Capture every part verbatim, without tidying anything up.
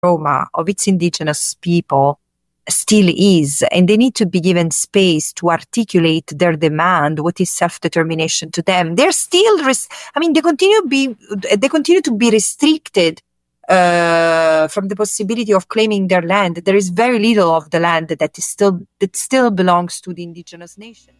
trauma of its indigenous people still is, and they need to be given space to articulate their demand, what is self-determination to them. They're still, res- I mean, they continue be, they continue to be restricted uh, from the possibility of claiming their land. There is very little of the land that is still that still belongs to the indigenous nation.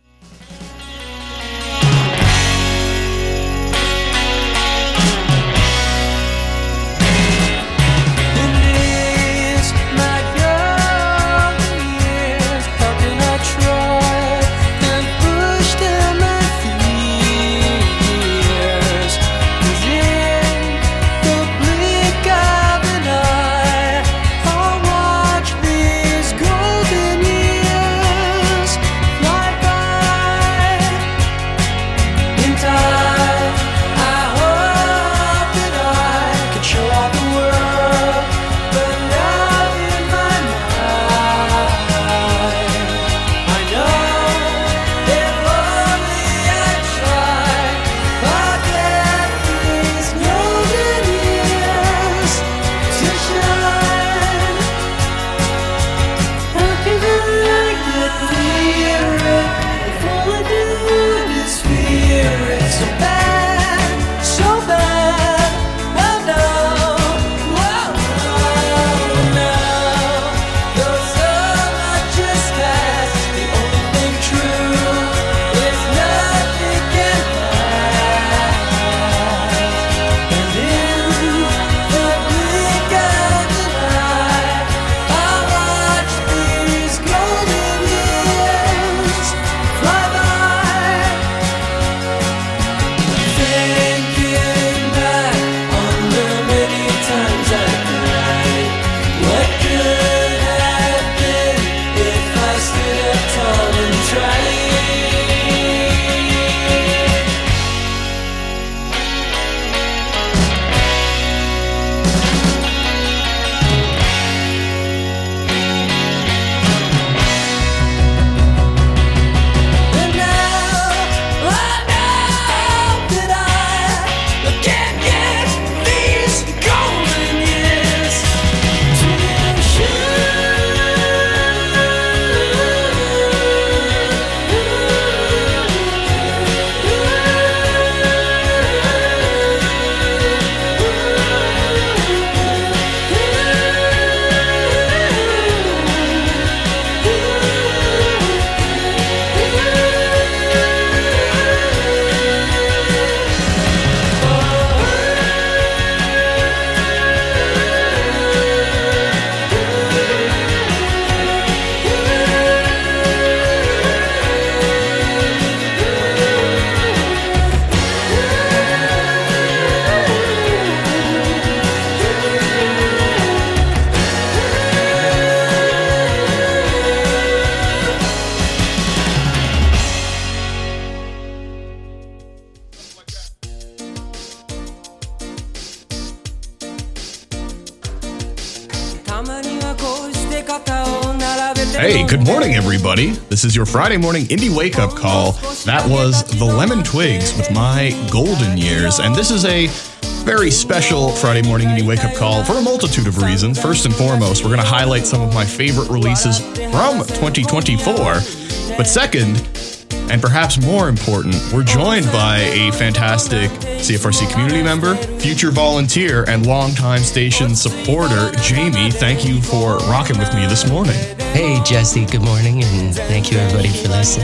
Hey, good morning, everybody. This is your Friday morning indie wake-up call. That was the Lemon Twigs with My Golden Years, and this is a very special Friday morning indie wake-up call for a multitude of reasons. First and foremost, we're going to highlight some of my favorite releases from twenty twenty-four, but second, and perhaps more important, we're joined by a fantastic C F R C community member, future volunteer, and longtime station supporter, Jamie. Thank you for rocking with me this morning. Hey, Jesse, good morning, and thank you, everybody, for listening.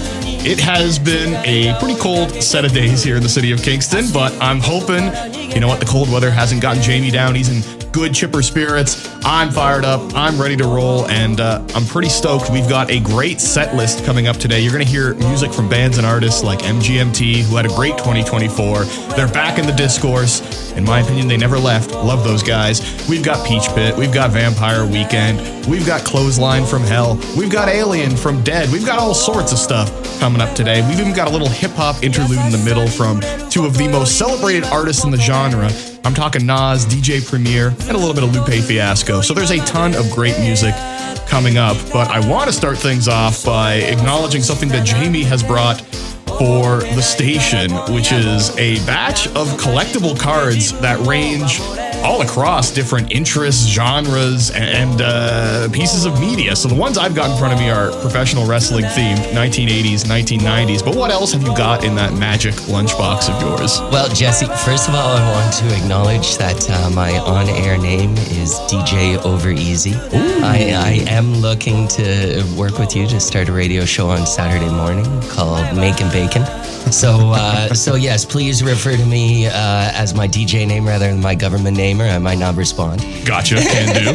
It has been a pretty cold set of days here in the city of Kingston, but I'm hoping, you know what, the cold weather hasn't gotten Jamie down. He's in good, chipper spirits. I'm fired up. I'm ready to roll, and uh, I'm pretty stoked. We've got a great set list coming up today. You're going to hear music from bands and artists like M G M T, who had a great twenty twenty-four. They're back in the discourse. In my opinion, they never left. Love those guys. We've got Peach Pit. We've got Vampire Weekend. We've got Clothesline from Hell. We've got Alien from Dead. We've got all sorts of stuff coming up today. We've even got a little hip-hop interlude in the middle from two of the most celebrated artists in the genre. I'm talking Nas, D J Premier, and a little bit of Lupe Fiasco. So there's a ton of great music coming up, but I want to start things off by acknowledging something that Jamie has brought for the station, which is a batch of collectible cards that range all across different interests, genres, and uh, pieces of media. So the ones I've got in front of me are professional wrestling themed, nineteen eighties, nineteen nineties. But what else have you got in that magic lunchbox of yours? Well, Jesse, first of all, I want to acknowledge that uh, my on-air name is D J Overeasy. I, I am looking to work with you to start a radio show on Saturday morning called Making Bacon. So, uh, so yes, please refer to me uh, as my D J name rather than my government name, or I might not respond. Gotcha, can do.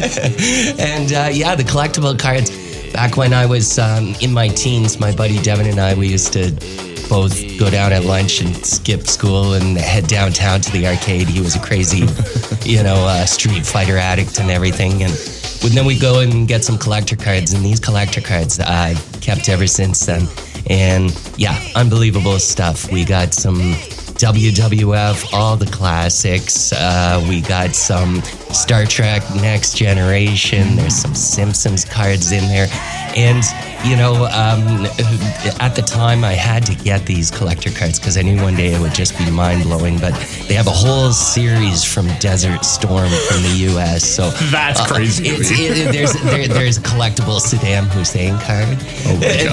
And uh, yeah, the collectible cards. Back when I was um, in my teens, my buddy Devin and I, we used to both go down at lunch and skip school and head downtown to the arcade. He was a crazy, you know, uh, Street Fighter addict and everything. And then we go and get some collector cards, and these collector cards I've kept ever since then. And yeah, unbelievable stuff. We got some W W F, all the classics. Uh, we got some Star Trek Next Generation. There's some Simpsons cards in there. And, you know, um, at the time I had to get these collector cards because I knew one day it would just be mind-blowing. But they have a whole series from Desert Storm from the U S. So that's uh, crazy. It's, it, there's there, there's a collectible Saddam Hussein card. Oh my God.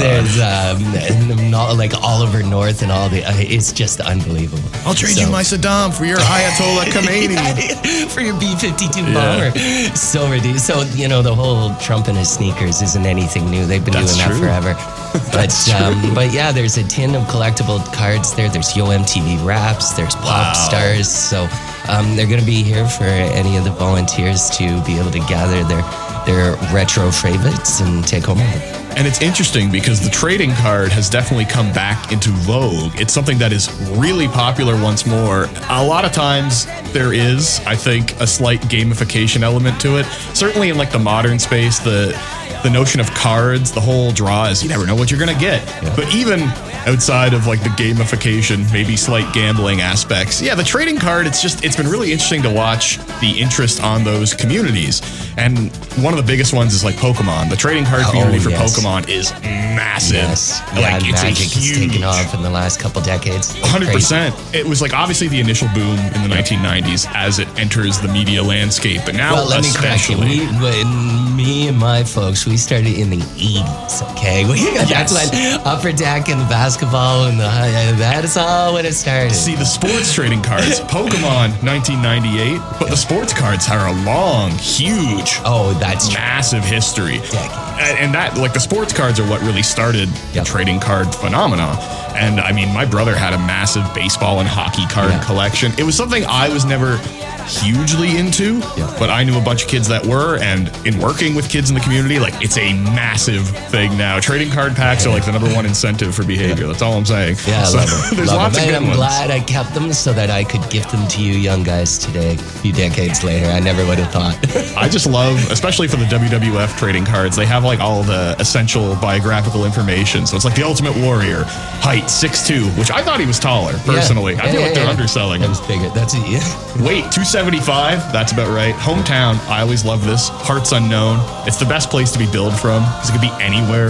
There's um, not, like Oliver North and all the. Uh, it's just unbelievable. I'll trade so, you my Saddam for your Ayatollah Khomeini. For your B fifty-two Yeah. bomber. So ridiculous. So, you know, the whole Trump and his sneakers isn't anything new. They've been That's doing true. that forever. But um, but yeah, there's a tin of collectible cards there. There's Yo M T V Raps. There's Pop Wow. Stars. So um, they're going to be here for any of the volunteers to be able to gather their, their retro favorites and take home with them. And it's interesting because the trading card has definitely come back into vogue. It's something that is really popular once more. A lot of times there is, I think, a slight gamification element to it. Certainly in like the modern space, the the notion of cards, the whole draw is you never know what you're going to get. Yeah. But even outside of like the gamification, maybe slight gambling aspects, yeah, the trading card, it's just, it's been really interesting to watch the interest on those communities. And one of the biggest ones is like Pokemon. The trading card community oh, for yes. Pokemon is massive. Yes. Like, yeah, it's Magic a huge, has taken off in the last couple decades. one hundred percent. Crazy. It was like obviously the initial boom in the nineteen nineties as it enters the media landscape. But now, well, let me correct you. We, when me and my folks, we started in the eighties, okay? We, yes. That's when Upper Deck and basketball and the, uh, that's all when it started. See, the sports trading cards, Pokemon nineteen ninety-eight, but the sports cards are a long, huge, oh, that's massive true. history. Decades. And that, like, the sports cards are what really started yep. the trading card phenomenon. And I mean, my brother had a massive baseball and hockey card yeah. collection. It was something I was never hugely into, yeah. but I knew a bunch of kids that were, and in working with kids in the community, like, it's a massive thing now. Trading card packs yeah. are like the number one incentive for behavior. Yeah. That's all I'm saying. Yeah, I so, love it. There's love lots them. of good and I'm ones. glad I kept them so that I could gift them to you young guys today, a few decades later. I never would have thought. I just love, especially for the W W F trading cards, they have like all the essential biographical information. So it's like the Ultimate Warrior, height six two, which I thought he was taller, personally. Yeah. I feel yeah, like they're yeah. underselling That him. was bigger. That's it, yeah. Weight, two seventy-five. That's about right. Hometown, I always love this. Parts unknown. It's the best place to be billed from because it could be anywhere.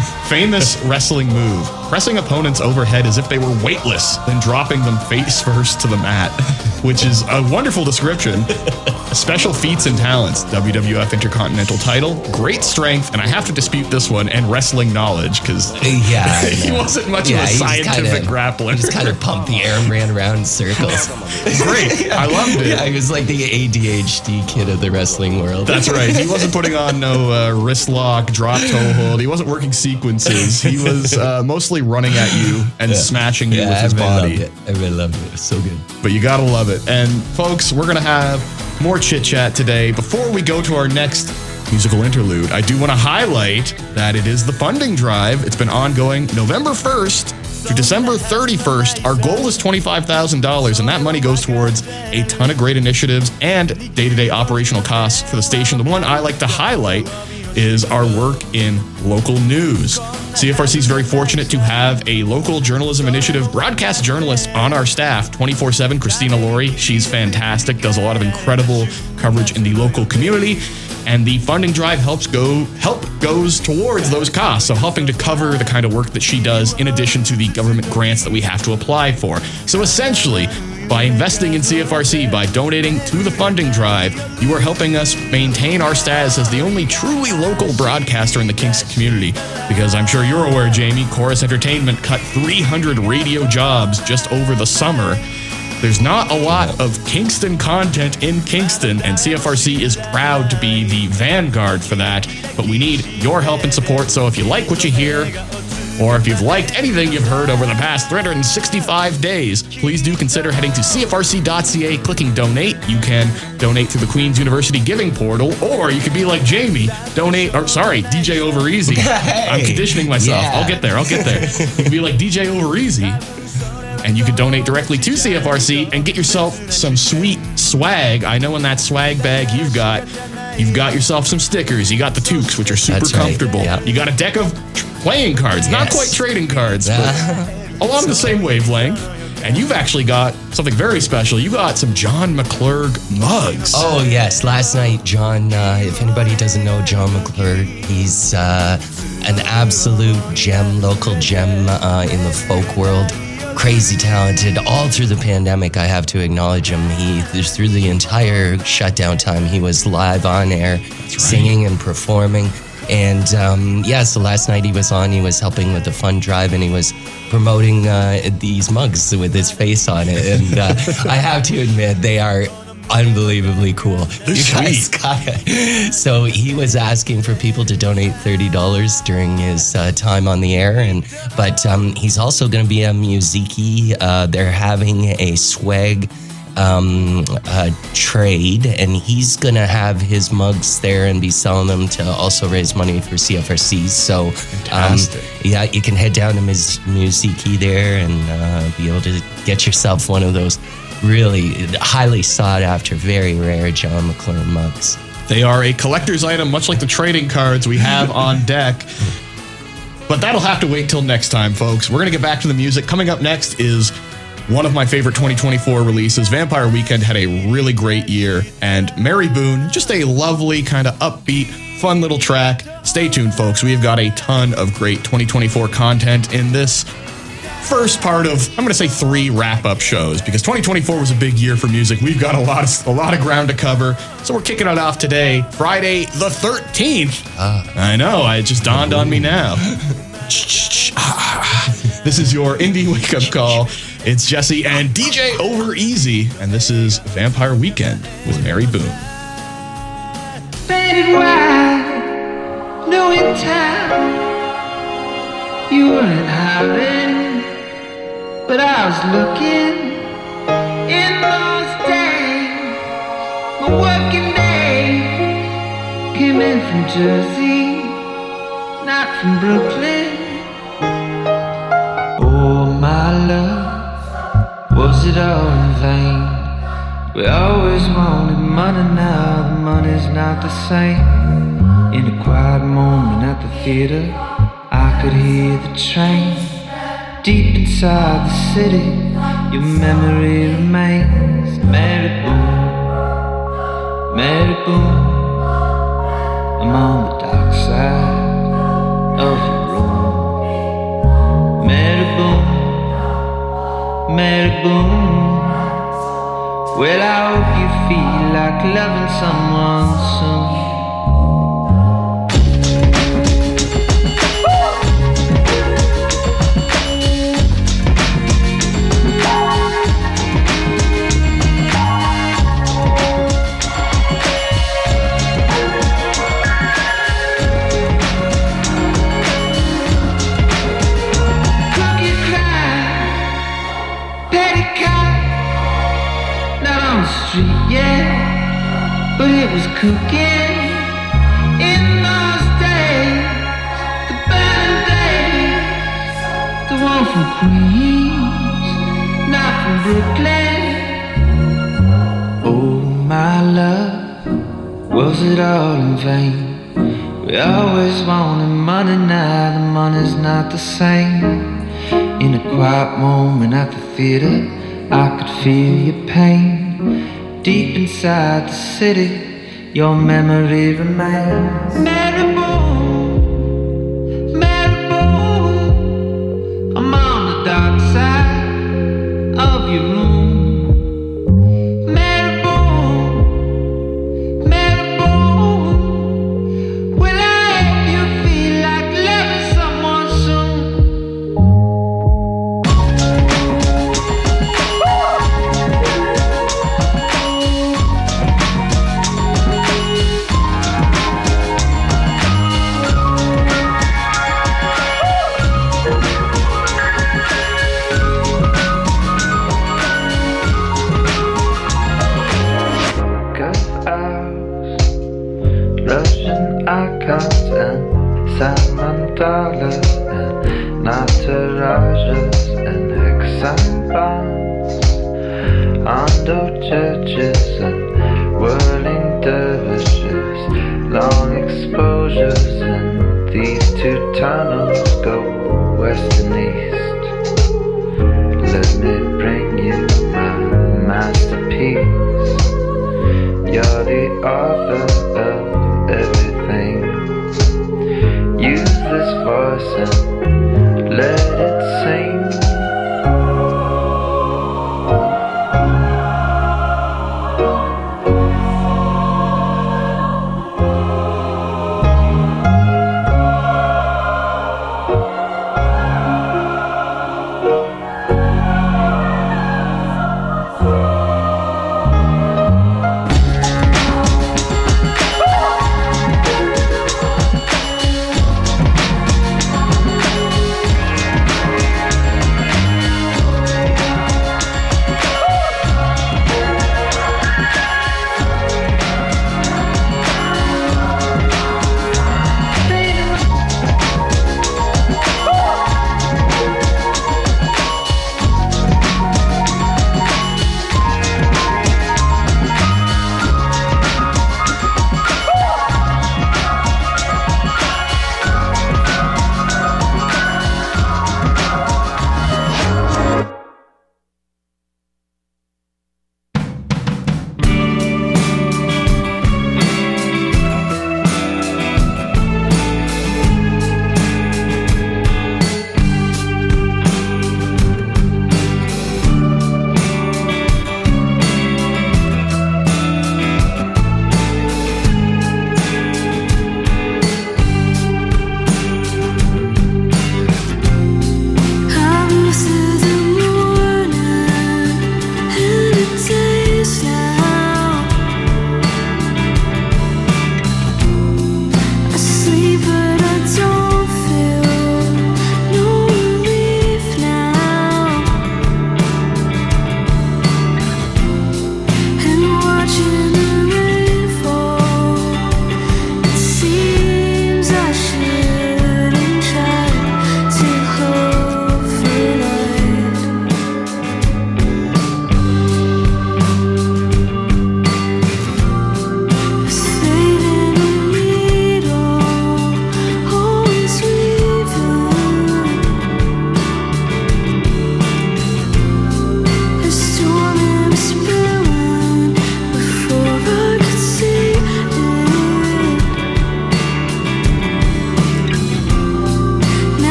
Famous wrestling move. Pressing opponents overhead as if they were weightless, then dropping them face first to the mat, which is a wonderful description. Special feats and talents. W W F Intercontinental title. Great strength, and I have to dispute this one, and wrestling knowledge because yeah, he wasn't much yeah, of a scientific kinda, grappler. He just kind of pumped the air and ran around in circles. Great. I loved it. Yeah, he was like the A D H D kid of the wrestling world. That's right. He wasn't putting on no uh, wrist lock, drop toe hold. He wasn't working sequences. He was uh, mostly running at you and yeah. smashing you yeah, with his I really body. Loved it. I really loved it. It was so good. But you gotta love it. And folks, we're gonna have more chit chat today. Before we go to our next musical interlude, I do want to highlight that it is the funding drive. It's been ongoing November first to December thirty-first. Our goal is twenty-five thousand dollars, and that money goes towards a ton of great initiatives and day-to-day operational costs for the station. The one I like to highlight is our work in local news. C F R C is very fortunate to have a local journalism initiative broadcast journalist on our staff twenty-four seven, Christina Laurie. She's fantastic, does a lot of incredible coverage in the local community. And the funding drive helps go help goes towards those costs, so helping to cover the kind of work that she does in addition to the government grants that we have to apply for. So essentially, By investing in C F R C, by donating to the funding drive, you are helping us maintain our status as the only truly local broadcaster in the Kingston community. Because I'm sure you're aware, Jamie, Chorus Entertainment cut three hundred radio jobs just over the summer. There's not a lot of Kingston content in Kingston, and C F R C is proud to be the vanguard for that. But we need your help and support, so if you like what you hear, or if you've liked anything you've heard over the past three hundred sixty-five days, please do consider heading to C F R C dot C A, clicking donate. You can donate through the Queen's University Giving Portal, or you could be like Jamie, donate, or sorry, D J Over Easy. Hey, I'm conditioning myself. Yeah. I'll get there, I'll get there. You can be like D J Over Easy, and you can donate directly to C F R C and get yourself some sweet swag. I know in that swag bag you've got, you've got yourself some stickers. You got the toques, which are super That's comfortable. Right. Yep. You got a deck of playing cards, yes. Not quite trading cards, but along the same wavelength. And you've actually got something very special. You got some John McClurg mugs. Oh, yes. Last night, John, uh, if anybody doesn't know John McClurg, he's uh, an absolute gem, local gem uh, in the folk world. Crazy talented. All through the pandemic, I have to acknowledge him. He, through the entire shutdown time, he was live on air, right. singing and performing. And um, yeah, so last night he was on, he was helping with the fund drive, and he was promoting uh, these mugs with his face on it. And uh, I have to admit, they are unbelievably cool. They're you guys gotta. So he was asking for people to donate thirty dollars during his uh, time on the air. And But um, he's also going to be a musiki. Uh, they're having a swag Um, uh, trade, and he's gonna have his mugs there and be selling them to also raise money for C F R C. So, um, yeah, you can head down to Ms. Musiki there and uh, be able to get yourself one of those really highly sought after, very rare John McClurg mugs. They are a collector's item, much like the trading cards we have on deck. But that'll have to wait till next time, folks. We're gonna get back to the music. Coming up next is one of my favorite twenty twenty-four releases. Vampire Weekend had a really great year, and Mary Boone, just a lovely kind of upbeat, fun little track. Stay tuned, folks. We've got a ton of great twenty twenty-four content in this first part of, I'm going to say three wrap-up shows, because twenty twenty-four was a big year for music. We've got a lot of a lot of ground to cover, so we're kicking it off today, Friday the thirteenth. Uh, I know, it just dawned on me now. This is your indie wake-up call. It's Jesse and D J Over Easy, and this is Vampire Weekend with Mary Boone. Faded white, no in town. You weren't hiding, but I was looking. In those days, my working day came in from Jersey, not from Brooklyn. Oh, my love, was it all in vain? We always wanted money, now the money's not the same. In a quiet moment at the theater, I could hear the train. Deep inside the city, your memory remains. Mary Boone, Mary Boone, I'm on the dark side of your room. Mary Boone, Mary Boone, well, I hope you feel like loving someone soon. But it was cooking in those days, the burning days, the one from Queens, not from Brooklyn. Oh, my love, was it all in vain? We always wanted money, now the money's not the same. In a quiet moment at the theater, I could feel your pain. Deep inside the city, your memory remains. Mary Boone, Mary Boone, I'm on the dark side of your room. Russian icons and Samantala and Natarajas and hexagon bombs, Hondo churches and whirling dervishes, long exposures, and these two tunnels go west and east. Let me bring you my masterpiece. You're the author of everything. Use this voice and let it sing.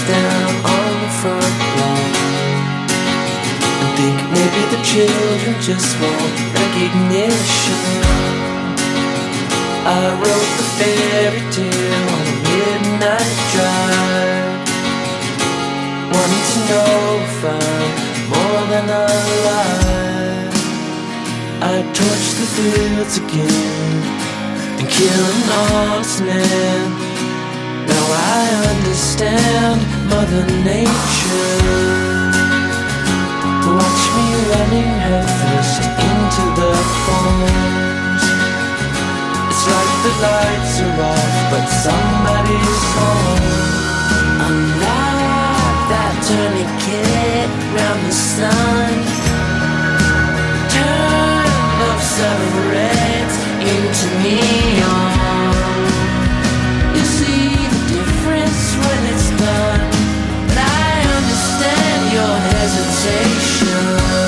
down on the front lawn and think maybe the children just want recognition. I wrote the fairy tale on a midnight drive, wanting to know if I'm more than alive. I torched the fields again and kill an honest man. Now I understand Mother Nature. Watch me running headfirst into the thorns. It's like the lights are off, but somebody's home. Unlike that tourniquet round the sun, turn of seven reds into neon. You see the difference when it's done, but I understand your hesitation.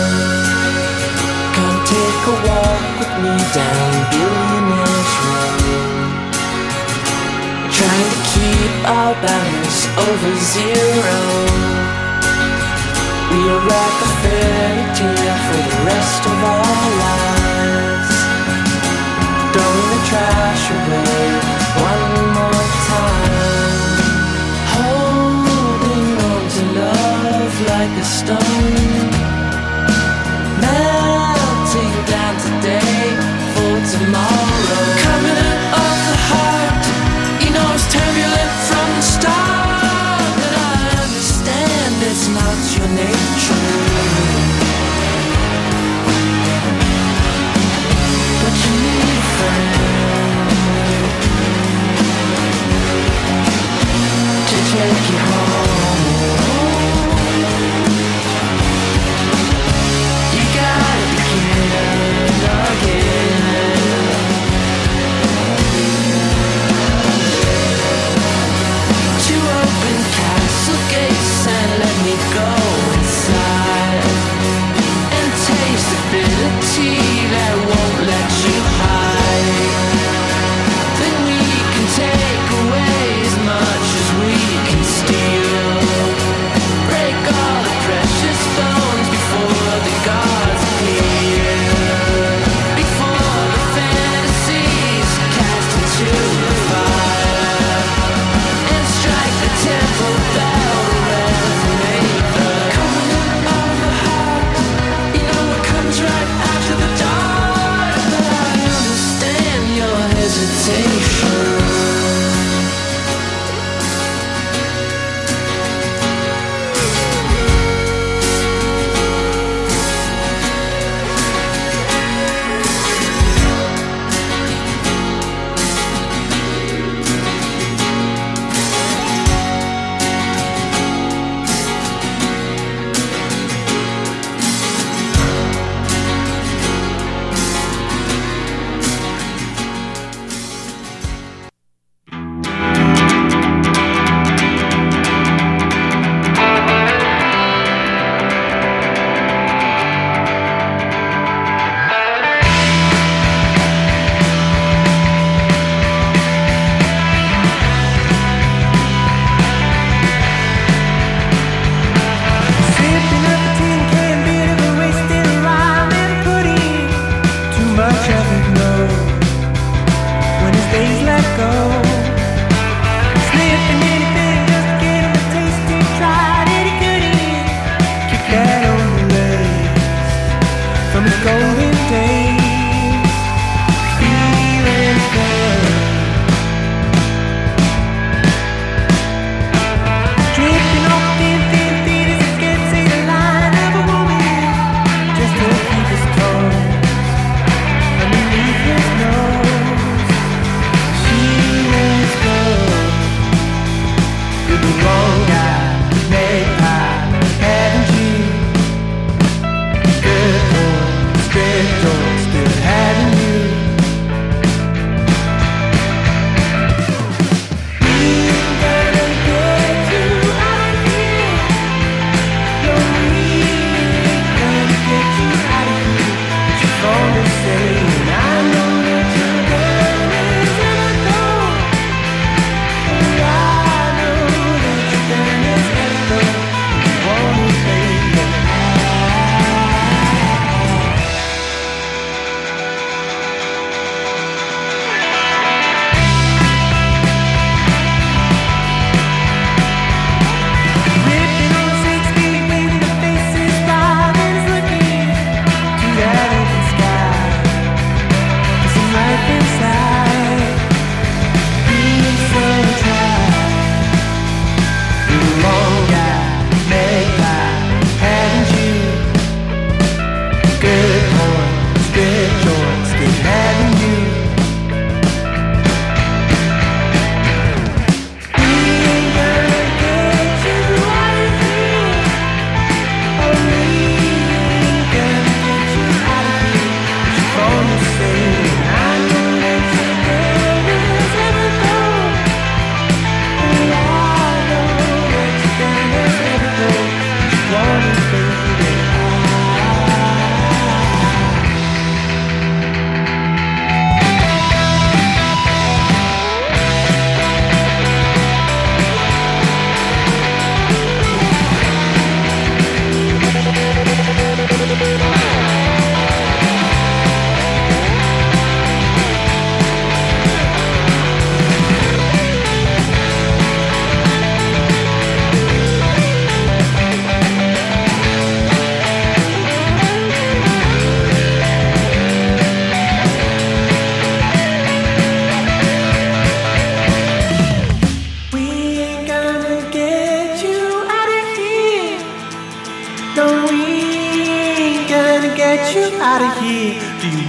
Come take a walk with me down Billionaire's Road, trying to keep our balance over zero. We are like a fairy tale for the rest of our lives, throwing the trash away one more time, holding on to love like a stone, melting down today for tomorrow. Coming out of the heart, you know it's turbulent from the start, but I understand it's not your nature. But you need a friend to take you home.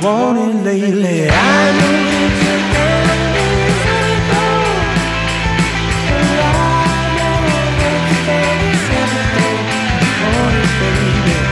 wanted lately. I know that your enemies are gone, and I know that there is everything you wanted, baby.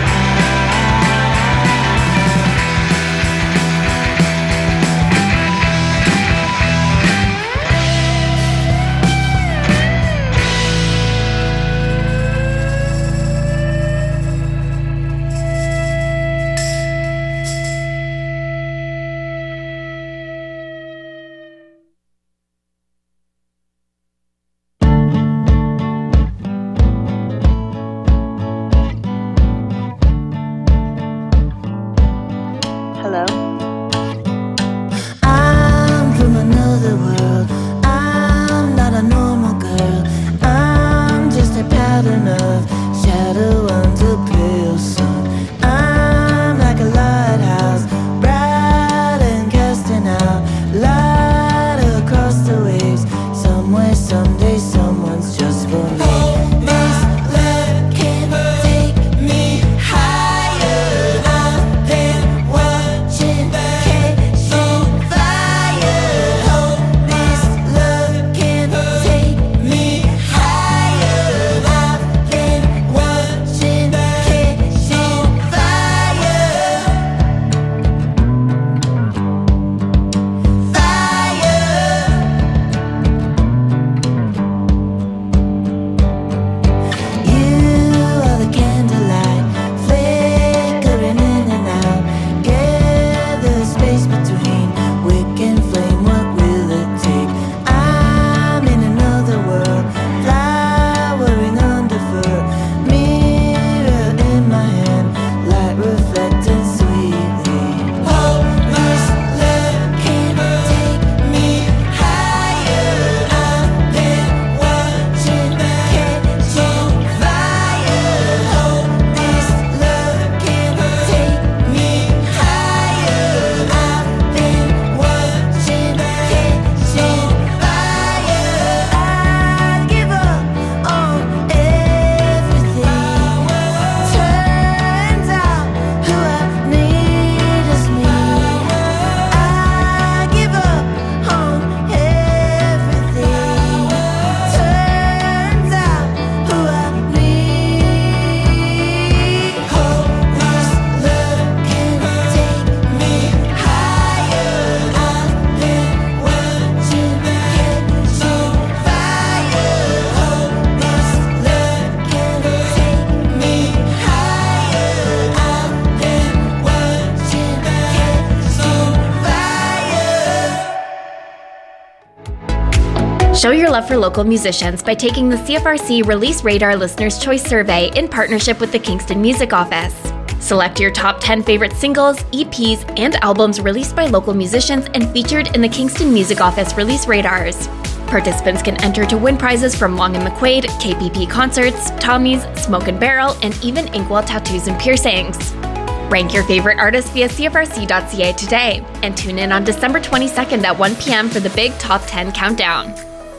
Show your love for local musicians by taking the C F R C Release Radar Listener's Choice Survey in partnership with the Kingston Music Office. Select your top ten favorite singles, E Ps, and albums released by local musicians and featured in the Kingston Music Office Release Radars. Participants can enter to win prizes from Long and McQuaid, K P P Concerts, Tommy's, Smoke and Barrel, and even Inkwell Tattoos and Piercings. Rank your favorite artists via C F R C dot C A today, and tune in on December twenty-second at one p.m. for the big Top ten Countdown.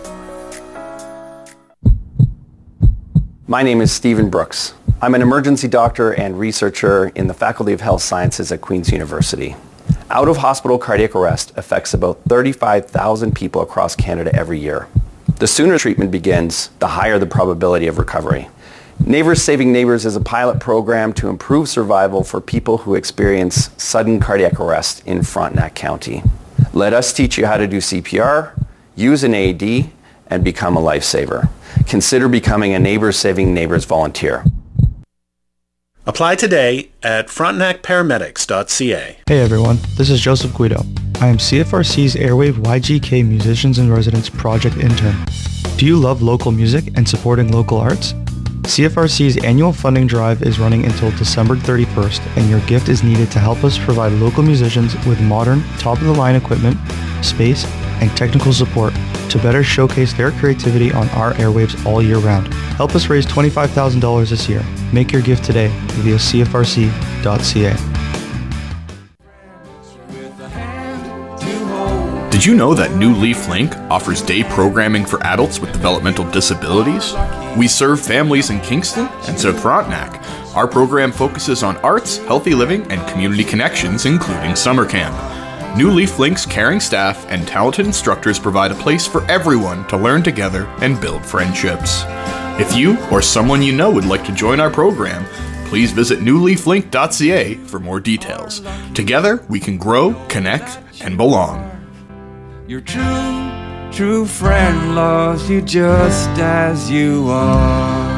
My name is Stephen Brooks. I'm an emergency doctor and researcher in the Faculty of Health Sciences at Queen's University. Out-of-hospital cardiac arrest affects about thirty-five thousand people across Canada every year. The sooner treatment begins, the higher the probability of recovery. Neighbors Saving Neighbors is a pilot program to improve survival for people who experience sudden cardiac arrest in Frontenac County. Let us teach you how to do C P R, use an A E D, and become a lifesaver. Consider becoming a Neighbors Saving Neighbors volunteer. Apply today at frontenac paramedics dot c a. Hey everyone, this is Joseph Guido. I am C F R C's Airwave Y G K Musicians in Residence Project Intern. Do you love local music and supporting local arts? C F R C's annual funding drive is running until December thirty-first, and your gift is needed to help us provide local musicians with modern, top-of-the-line equipment, space, and technical support to better showcase their creativity on our airwaves all year round. Help us raise twenty-five thousand dollars this year. Make your gift today via C F R C dot C A. With a hand to hold Did you know that New Leaf Link offers day programming for adults with developmental disabilities? We serve families in Kingston and South Frontenac. Our program focuses on arts, healthy living, and community connections, including summer camp. New Leaf Link's caring staff and talented instructors provide a place for everyone to learn together and build friendships. If you or someone you know would like to join our program, please visit new leaf link dot c a for more details. Together, we can grow, connect, and belong. Your true, true friend loves you just as you are.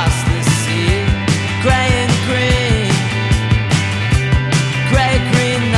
Grey and green, grey, green.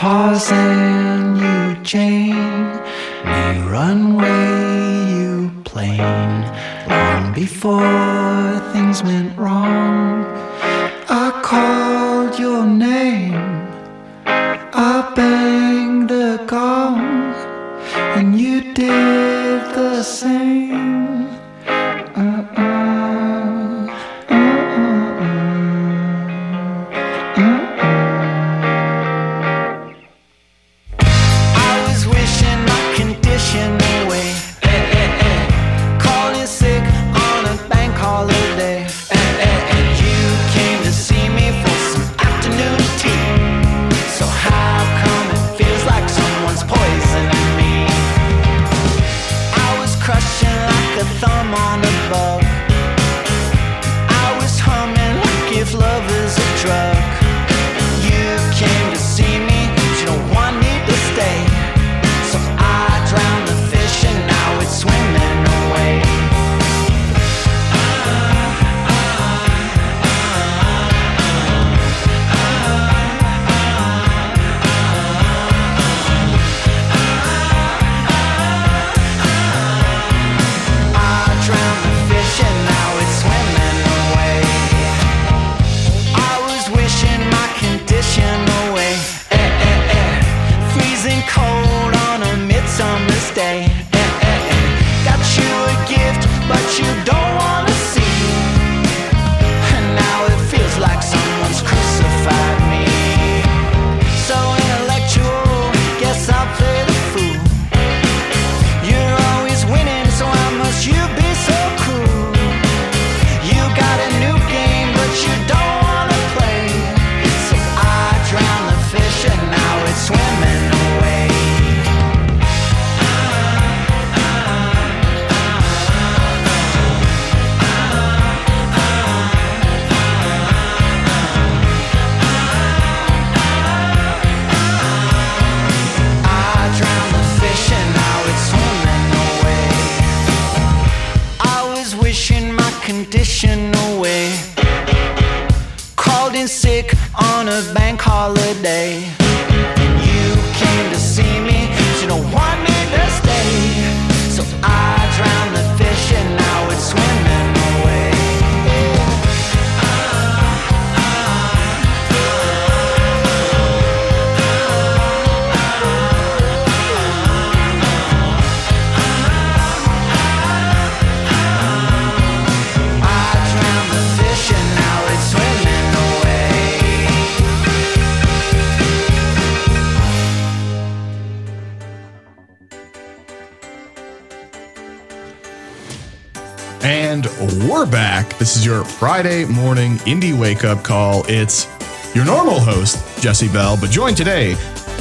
Tarzan, you Jane, me runway, you plane. Long before things went wrong, I called your name, I banged the gong, and you did the same. Uh-uh. And we're back. This is your Friday morning indie wake up call. It's your normal host, Jesse Bell, but joined today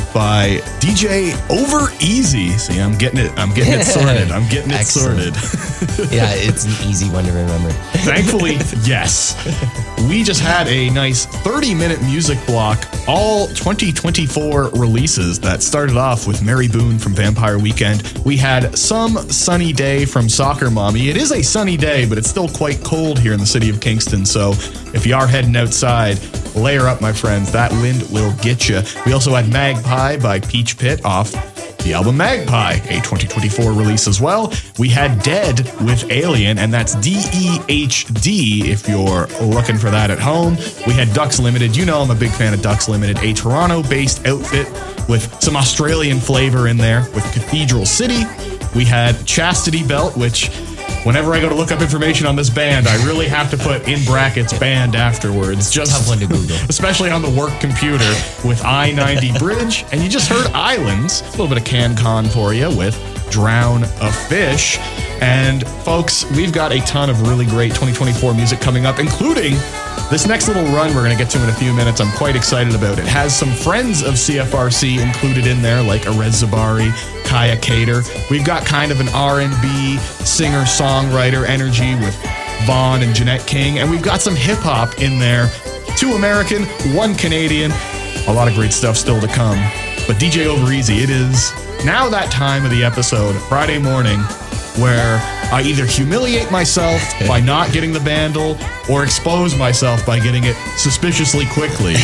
by D J Over Easy. See, I'm getting it. I'm getting it sorted. I'm getting it Excellent. sorted. Yeah, it's an easy one to remember. Thankfully, yes. We just had a nice thirty minute music block, all twenty twenty-four releases that started off with Mary Boone from Vampire Weekend. We had Some Sunny Day from Soccer Mommy. It is a sunny day, but it's still quite cold here in the city of Kingston. So if you are heading outside, layer up, my friends. That wind will get you. We also had Magpie by Peach Pit off the album Magpie, a twenty twenty-four release as well. We had Dead with Alien, and that's D E H D if you're looking for that at home. We had Ducks Limited. You know I'm a big fan of Ducks Limited, a Toronto-based outfit with some Australian flavor in there with Cathedral City. We had Chastity Belt, which whenever I go to look up information on this band, I really have to put in brackets band afterwards. Just tough one to Google. Especially on the work computer with I ninety Bridge. And you just heard Islands, a little bit of CanCon for you with Drown a Fish. And folks, we've got a ton of really great twenty twenty-four music coming up, including this next little run we're going to get to in a few minutes. I'm quite excited about it. It has some friends of C F R C included in there, like Arez Zabari, Kaya Cater. We've got kind of an R and B singer-songwriter energy with Vaughn and Jeanette King. And we've got some hip-hop in there. Two American, one Canadian. A lot of great stuff still to come. But D J Over Easy, it is now that time of the episode, Friday morning, where I either humiliate myself by not getting the Vandal or expose myself by getting it suspiciously quickly.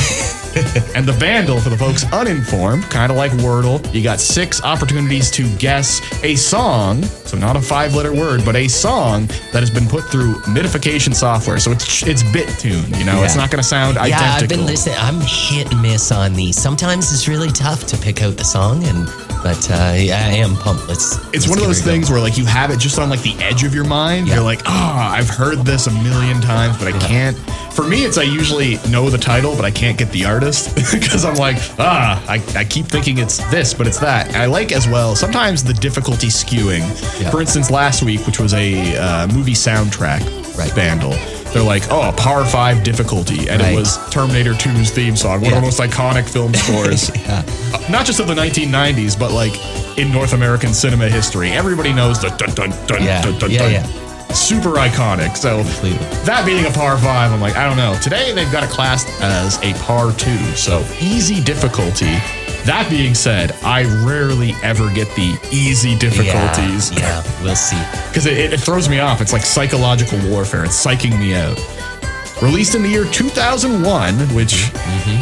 And the Vandal, for the folks uninformed, kind of like Wordle, you got six opportunities to guess a song, so not a five-letter word, but a song that has been put through modification software. So it's it's bit-tuned, you know? Yeah. It's not going to sound Yeah, identical. I've been listening. I'm hit and miss on these. Sometimes it's really tough to pick out the song, and but uh, yeah, I am pumped. Let's. It's let's one of give those it a go. things where like you have it just on like the edge of your mind. Yeah. You're like, oh, I've heard this a million times, but I Yeah. can't. For me, it's I usually know the title, but I can't get the artist because I'm like, ah, I, I keep thinking it's this, but it's that. I like as well sometimes the difficulty skewing. Yeah. For instance, last week, which was a uh, movie soundtrack Right. Vandal. They're like, oh, a par five difficulty, and Right. it was Terminator two's theme song, one Yeah. of the most iconic film scores. Yeah. Uh, not just of the nineteen nineties, but like in North American cinema history. Everybody knows the dun dun dun Yeah. dun dun Yeah, dun. yeah. Super iconic. So Completely. that being a par five, I'm like, I don't know. Today they've got it classed as a par two, so easy difficulty. That being said, I rarely ever get the easy difficulties Yeah, yeah, we'll see. because it, it, it throws me off. It's like psychological warfare. It's psyching me out. Released in the year two thousand one, which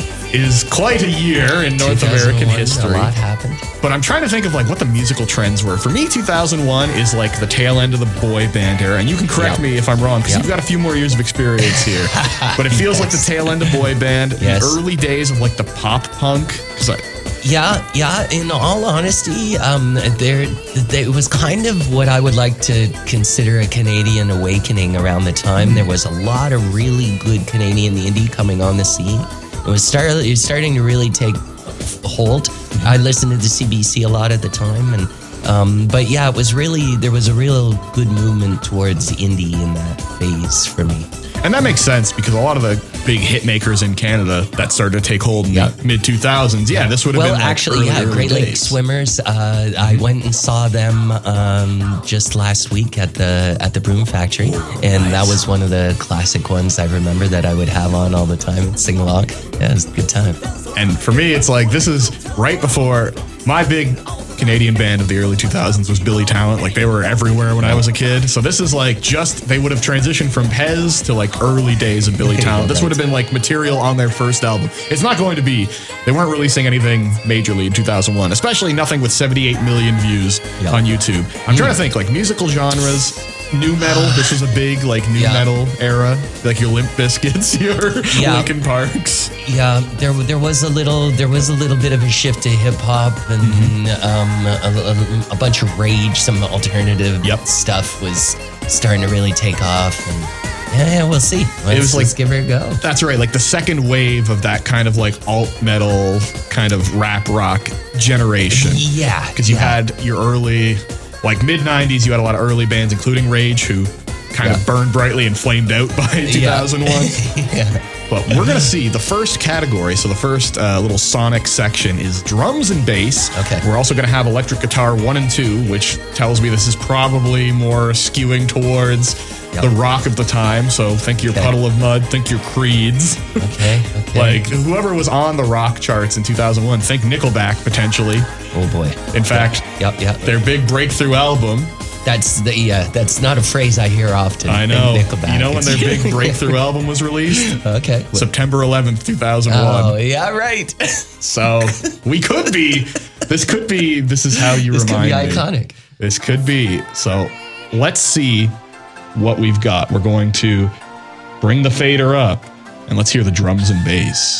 is quite a year in North American two thousand one, history. A lot happened. But I'm trying to think of like what the musical trends were. For me, two thousand one is like the tail end of the boy band era. And you can correct Yep. me if I'm wrong because Yep. you've got a few more years of experience here. But it feels like the tail end of boy band, Yes. the early days of like the pop punk. 'Cause I, Yeah, yeah. In all honesty, um, there, there it was kind of what I would like to consider a Canadian awakening around the time. There was a lot of really good Canadian indie coming on the scene. It was start, it was starting to really take hold. I listened to the C B C a lot at the time, and um, but yeah, it was really there was a real good movement towards indie in that phase for me. and that makes sense because a lot of the big hit makers in Canada that started to take hold in Yeah. the mid two thousands. Yeah, this would have Well, been like actually, early, yeah, early Great Lake days. Swimmers. Uh, I went and saw them um, just last week at the at the Broom Factory, and that was one of the classic ones I remember that I would have on all the time and sing along. Yeah, it was a good time. And for me, it's like this is right before my big Canadian band of the early two thousands was Billy Talent. Like they were everywhere when I was a kid. So this is like just, they would have transitioned from Pez to like early days of Billy Talent. This would have been like material on their first album. It's not going to be, they weren't releasing anything majorly in two thousand one, especially nothing with seventy-eight million views Yeah. on YouTube. I'm trying to think like musical genres. New metal. This was a big like new Yeah. metal era. Like your Limp Bizkits, your Yeah. Linkin Parks. Yeah, there there was a little there was a little bit of a shift to hip hop and Mm-hmm. um, a, a, a bunch of rage, some alternative Yep. stuff was starting to really take off, and yeah, yeah we'll see. Let's, was like- let's give it a go. That's right, like the second wave of that kind of like alt metal, kind of rap rock generation. Yeah, Because you yeah. had your early, like mid nineties, you had a lot of early bands, including Rage, who kind Yeah. of burned brightly and flamed out by two thousand one. yeah. But we're going to see the first category. So the first uh, little sonic section is drums and bass. Okay. We're also going to have electric guitar one and two, which tells me this is probably more skewing towards Yep. the rock of the time. So think your Okay. Puddle of Mud, think your Creeds. Okay, okay. Like whoever was on the rock charts in two thousand one, think Nickelback potentially. oh boy. In fact, Yep, yep. their big breakthrough album. That's the yeah. That's not a phrase I hear often. I in know. Nickelback. You know when their It's- big breakthrough album was released? Okay. September eleventh, two thousand one. Oh yeah, right. So we could be, this could be, this is how you This could remind be me. iconic. This could be. So let's see what we've got. We're going to bring the fader up and let's hear the drums and bass.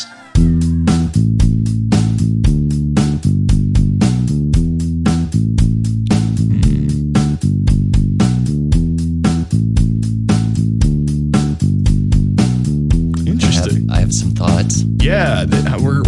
I Interesting. have, I have some thoughts. Yeah, th- we're.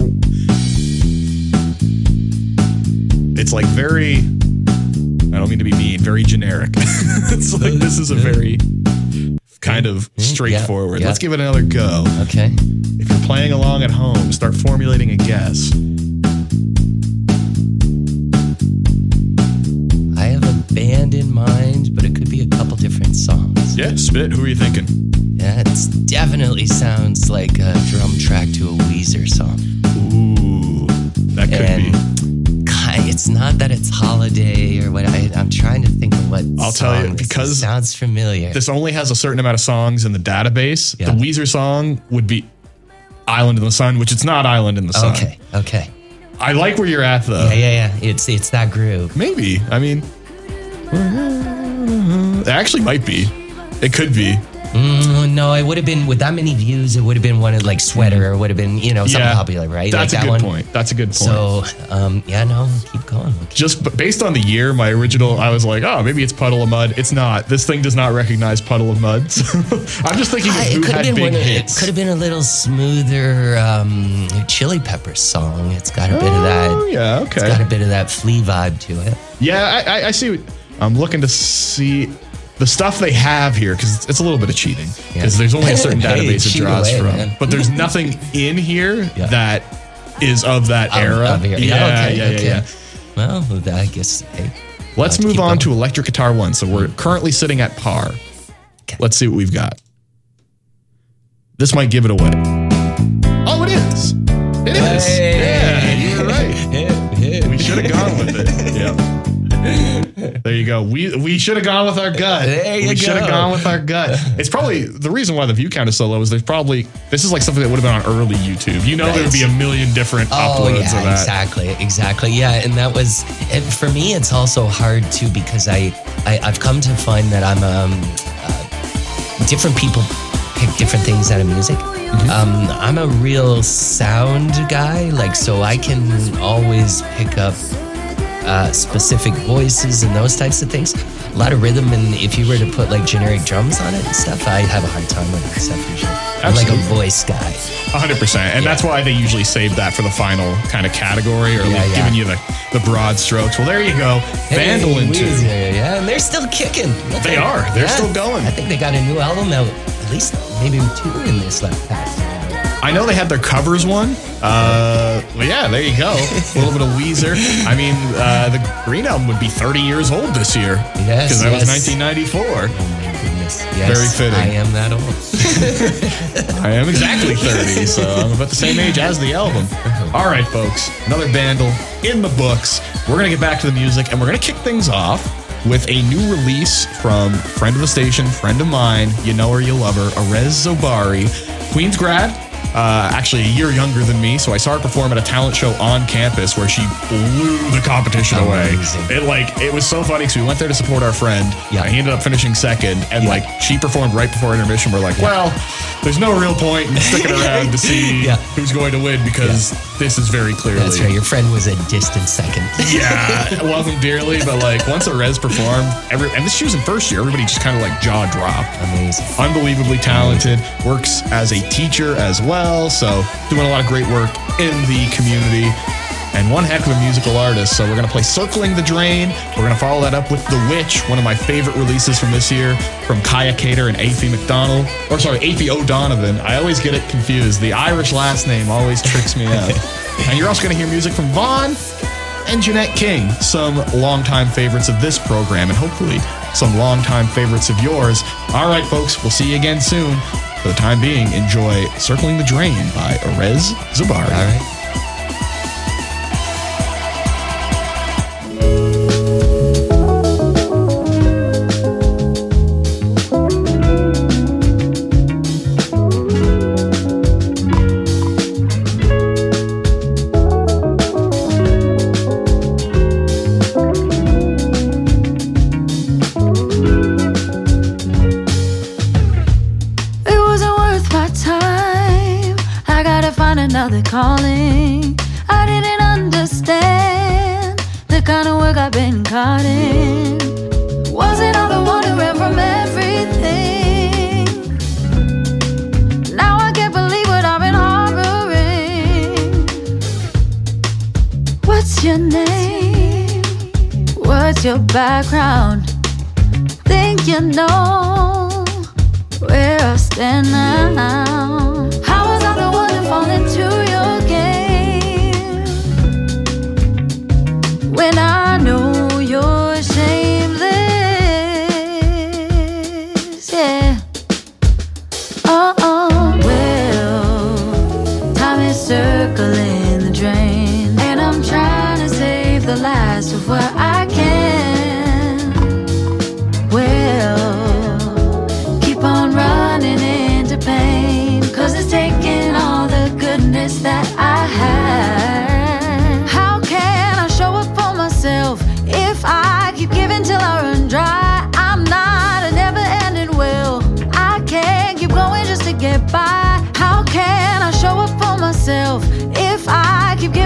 It's like very. I don't mean to be mean. Very generic. It's like this is a very kind of straightforward. yeah. Let's give it another go. Okay. If you're playing along at home, start formulating a guess. I have a band in mind, but it could be a couple different songs. Yeah, spit. Who are you thinking? Yeah, it definitely sounds like a drum track to a Weezer song. Ooh, that could and be. ki- It's not that it's holiday or what. I, I'm trying to think of what. I'll tell you, song this is. because sounds familiar. This only has a certain amount of songs in the database. Yeah. The Weezer song would be Island in the Sun, which it's not Island in the Sun. Okay, okay. I like where you're at, though. Yeah, yeah, yeah. It's it's that groove. Maybe. I mean, it actually might be. It could be. Mm, no, it would have been, with that many views, it would have been one of like Sweater, or would have been, you know, something Yeah. popular, right? That's like a that good one. point. That's a good point. So, um, yeah, no, keep going. We'll keep- Just b- based on the year, my original, I was like, oh, maybe it's Puddle of Mud. It's not. This thing does not recognize Puddle of Mud. So I'm just thinking of Ah, who it could had have been big one. Of, it hits. could have been a little smoother um, Chili Peppers song. It's got a bit of Oh, that. yeah, It's got okay. a bit of that Flea vibe to it. Yeah, I, I, I see. What, I'm looking to see the stuff they have here because it's, it's a little bit of cheating because Yeah. there's only a certain Hey, database it cheat draws away, from. man. But there's nothing in here Yeah. that is of that Of- era. of here. Yeah, okay, yeah, okay. yeah, yeah. Well, I guess. Hey, Let's uh, move keep on going. to electric guitar one. So we're currently sitting at par. Okay. Let's see what we've got. This might give it away. Oh, it is. It is. Yeah, you're right. We should have gone with it. Yeah. There you go. We we should have gone with our gut. There you we should have go. gone with our gut. It's probably the reason why the view count is so low is there's probably this is like something that would have been on early YouTube. You know, there would be a million different Oh uploads yeah, of that. exactly, exactly. Yeah, and that was and for me. It's also hard too because I, I I've come to find that I'm um uh, different people pick different things out of music. Mm-hmm. Um, I'm a real sound guy, like so I can always pick up uh, specific voices and those types of things. A lot of rhythm, and if you were to put like generic drums on it and stuff, I'd have a hard time with that stuff usually. I'm like a Absolutely. voice guy. one hundred percent. And that's why they usually save that for the final kind of category or Yeah, like yeah. giving you the, the broad strokes. Well, there you go. Vandal Hey, in two. Weezer, yeah, and they're still kicking. They are. They're still going. I think they got a new album out, at least maybe two in this last past. I know they had their covers one. Uh, well, yeah, there you go. A little bit of Weezer. I mean, uh, the Green Album would be thirty years old this year. Yes, Because that was yes. nineteen ninety-four. Oh my goodness. Yes, Very fitting. I am that old. I am exactly thirty, so I'm about the same age as the album. All right, folks, another Vandal in the books. We're going to get back to the music, and we're going to kick things off with a new release from friend of the station, friend of mine, you know her, you love her, Erez Zobari, Queens grad, uh, actually a year younger than me, so I saw her perform at a talent show on campus where she blew the competition Amazing. away. It like it was so funny because we went there to support our friend. Yeah. He ended up finishing second, and like she performed right before intermission. We're like, well, there's no real point in sticking around to see Yeah. who's going to win because this is very clearly. That's right. Your friend was a distant second. Yeah, I love him dearly, but like once Erez performed, every and this she was in first year, everybody just kind of like jaw dropped. Amazing. Unbelievably talented, works as a teacher as well, so doing a lot of great work in the community. And one heck of a musical artist. So we're going to play Circling the Drain. We're going to follow that up with The Witch, one of my favorite releases from this year, from Kaya Cater and Aphie McDonald. Or sorry, Aphie O'Donovan. I always get it confused. The Irish last name always tricks me out. And you're also going to hear music from Vaughn and Jeanette King, some longtime favorites of this program, and hopefully some longtime favorites of yours. All right, folks, we'll see you again soon. For the time being, enjoy Circling the Drain by Erez Zobari. All right. It wasn't worth my time. I gotta find another calling. I didn't understand the kind of work I've been caught in. Wasn't all the wandering from everything. Now I can't believe what I've been harboring. What's your name? What's your background? Think you know where I stand now. How was I the one to fall into your game when I know you're shameless? Yeah. Oh, oh, well, time is circling the drain, and I'm trying to save the life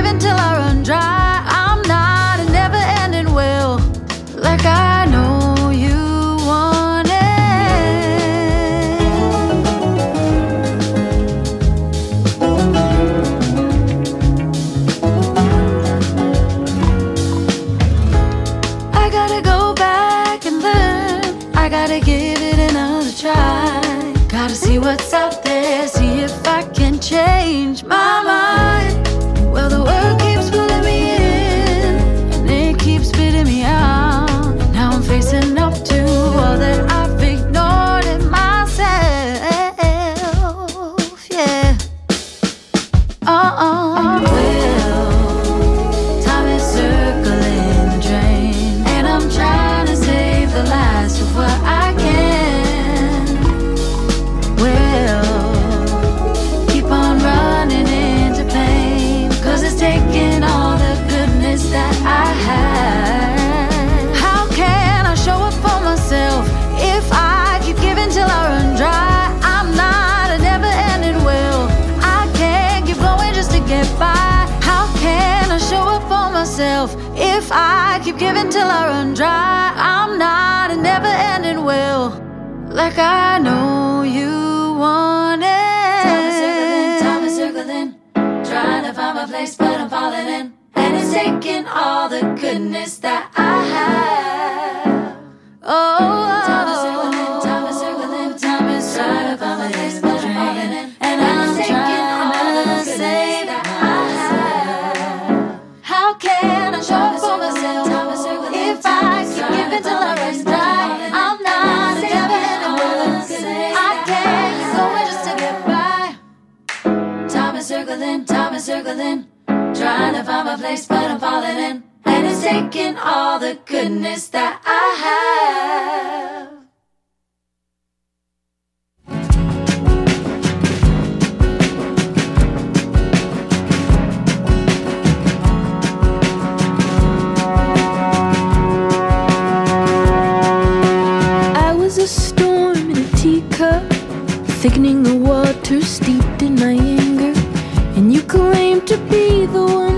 giving till I run dry. I'm not a never-ending well, like I know you want it. I gotta go back and learn. I gotta give it another try. Gotta see what's out there, see if I can change my mind. Well, the world keeps pulling me in, and it keeps spitting me out. Now I'm facing up to all that I've ignored in myself, yeah. Uh-uh. Well, time is circling the drain, and I'm trying to save the last of what I can. Well, keep on running into pain, 'cause it's taking all the goodness that I have. How can I show up for myself if I keep giving till I run dry? I'm not a never-ending well, I can't keep going just to get by. How can I show up for myself if I keep giving till I run dry? I'm not a never-ending well, like I know you want it. Time is circling, time is circling, trying to find my place, but I'm falling in, and it's taking all the goodness that I have. Oh, time is circling, time is circling, time is trying to find my place, but I'm falling in, and I'm trying to say that I have. How can I show up for myself if I keep giving till I run dry? I'm not a never-ending well, I can't keep going just to get by. Time is circling, time is circling, trying to find my place, but I'm falling in, and it's taking all the goodness that I have. I was a storm in a teacup, thickening the water steeped in my anger, and you claimed to be the one